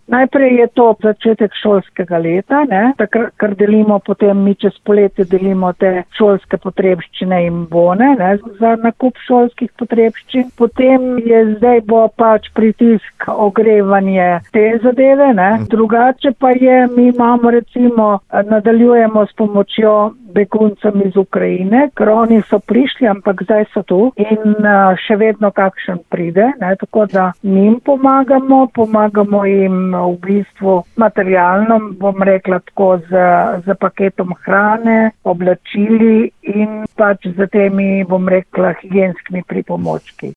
Najprej je to začetek šolskega leta, takrat, ker delimo potem mi čez poletje delimo te šolske potrebščine in bone, za nakup šolskih potrebščin. Potem zdaj bo pač pritisk ogrevanje te zadeve, Drugače pa mi imamo recimo, nadaljujemo s pomočjo beguncem iz Ukrajine, ker oni so prišli, ampak zdaj so tu in še vedno kakšen pride, tako da njim pomagamo jim v bistvu materialno, bom rekla tako z paketom hrane, oblačili in pač z temi, bom rekla, higienskimi pripomočki.